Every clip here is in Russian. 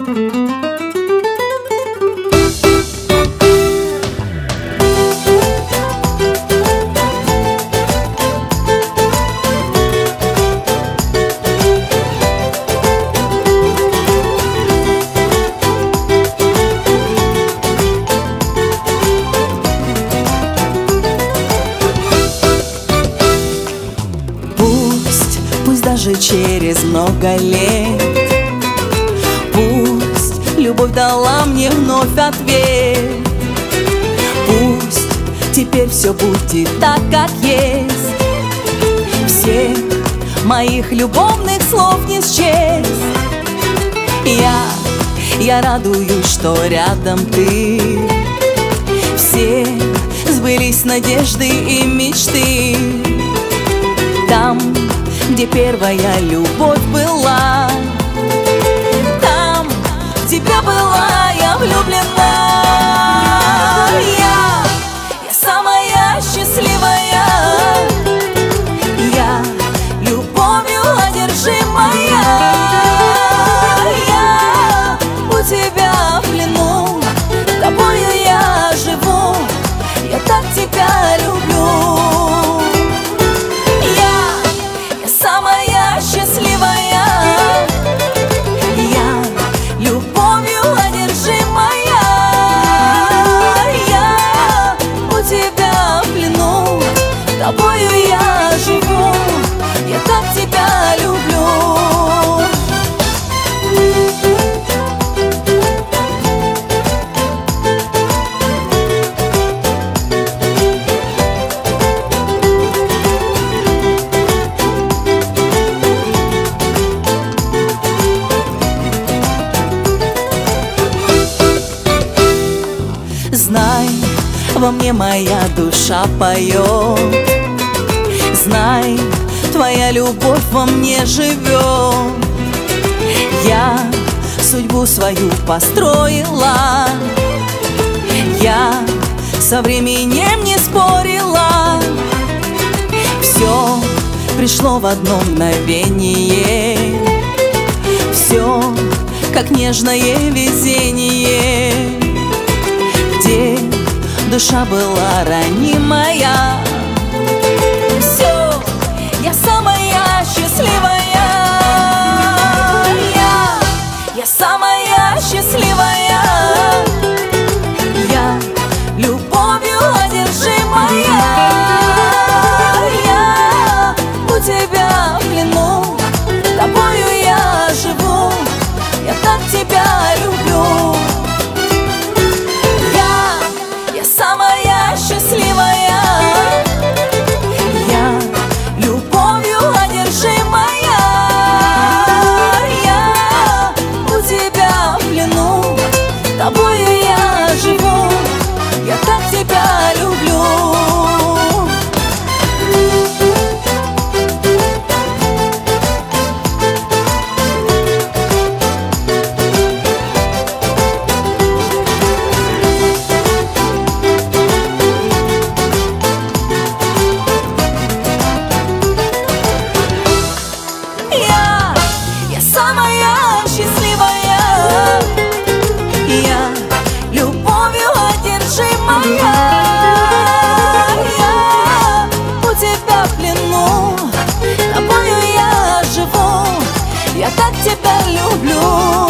Пусть даже через много лет, пусть любовь дала мне вновь ответ, пусть теперь все будет так, как есть. Всех моих любовных слов не счесть. Я радуюсь, что рядом ты. Все сбылись надежды и мечты. Там, где первая любовь была, там в тебя была я влюблена. Я самая счастливая, я любовью одержимая. Я у тебя в плену, тобою я живу, я так тебя люблю. Самая счастливая, я любовью одержимая. Я у тебя в плену, тобою я живу, я так тебя люблю. Знай, во мне моя душа поет. Знай, твоя любовь во мне живет. Я судьбу свою построила, я со временем не спорила. Все пришло в одно мгновение, все как нежное везение. Где душа была ранимая, все, я самая счастливая. Я самая счастливая, я любовью одержимая. Я у тебя в плену, тобою я живу, я так тебя люблю. Самая счастливая, я любовью одержимая. Я у тебя в плену, тобою я живу, я так тебя люблю. Самая счастливая, я любовью одержимая. Я у тебя в плену, тобою я живу, я так тебя люблю.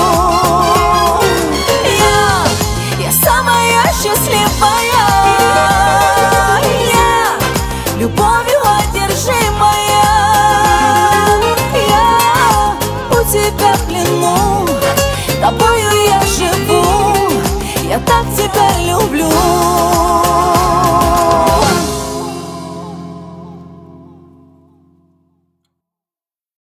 Я самая счастливая, я любовью одержимая. Я у тебя в плену,